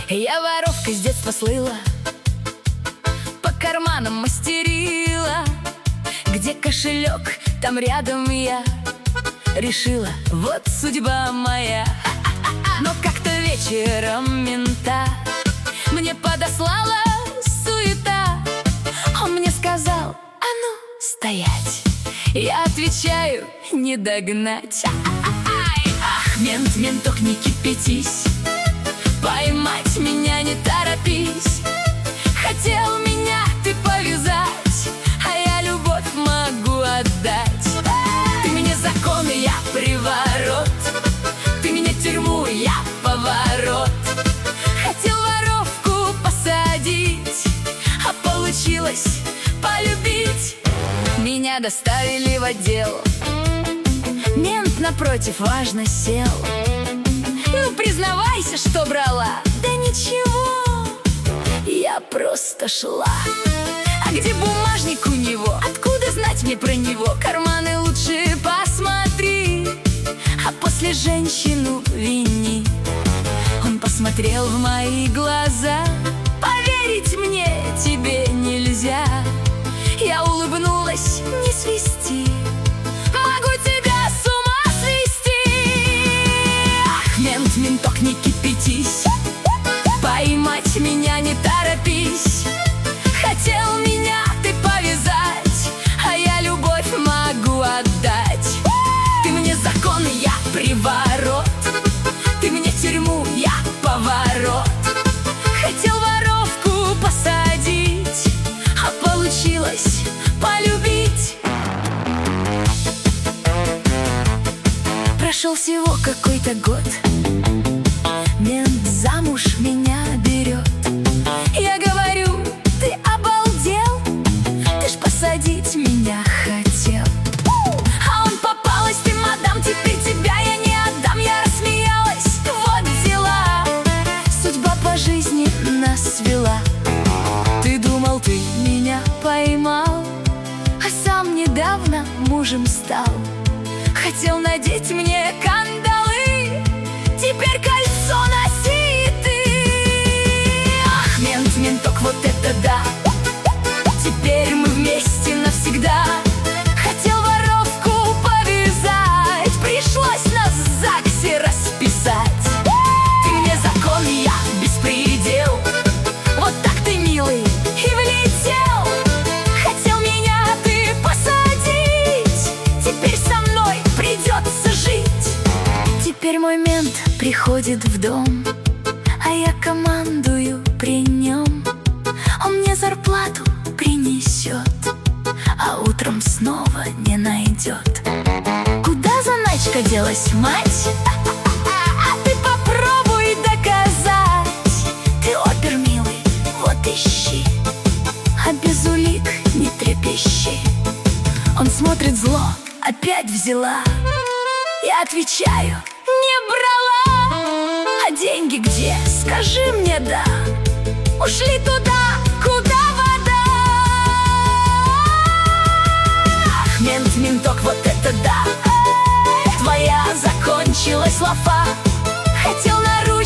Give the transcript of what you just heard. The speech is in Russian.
Я воровкой с детства слыла, по карманам мастерила. Где кошелек, там рядом я. Решила, вот судьба моя. Но как-то вечером мента мне подослала суета. Он мне сказал: а ну, стоять. Я отвечаю: не догнать. Ах, мент, менток, не кипятись, поймать меня не торопись. Хотел меня ты повязать, а я любовь могу отдать. Ты мне закон, и я приворот, ты мне тюрьму, я поворот. Хотел воровку посадить, а получилось полюбить. Меня доставили в отдел, мент напротив важно сел. Ну, признавайся, что брала. Да ничего, я просто шла. А где бумажник у него? Откуда знать мне про него? Карманы лучше посмотри, а после женщину вини. Он посмотрел в мои глаза: поверить мне тебе нельзя. Я улыбнулась: не свисти, могу тебя с ума свести. Ах, мент, менток, не кипятись, поймать меня не торопись. Хотел меня ты повязать, а я любовь могу отдать. Ты мне закон, я приворот, ты мне тюрьму, я поворот. Хотел воровку посадить, а получилось полюбить. Прошел всего какой-то год, мент замуж меня берет. Я говорю: ты обалдел, ты ж посадить меня хотел. А он: попалась ты, мадам, теперь тебя я не отдам. Я рассмеялась: вот дела, судьба по жизни нас свела. Ты думал, ты меня поймал, а сам недавно мужем стал. Хотел надеть мне кандалы, теперь кольцо носи ты. Ах, мент, менток, вот это да, теперь мы вместе навсегда. Хотел воровку повязать, пришлось нас в ЗАГСе расписать. Ты мне закон, я беспредел, вот так ты, милый, и влетел. Хотел меня ты посадить, теперь со мной придется жить. Теперь мой мент приходит в дом, а я командую при нем. Он мне зарплату принесет, а утром снова не найдет. Куда заначка делась, мать? А ты попробуй доказать. Ты опер, милый, вот ищи, а без улик не трепещи. Он смотрит зло: опять взяла. Я отвечаю: не брала. А деньги где? Скажи мне, да. Ушли туда, куда вода. Ах, мент, менток, вот это да, твоя закончилась лафа. Хотел наружу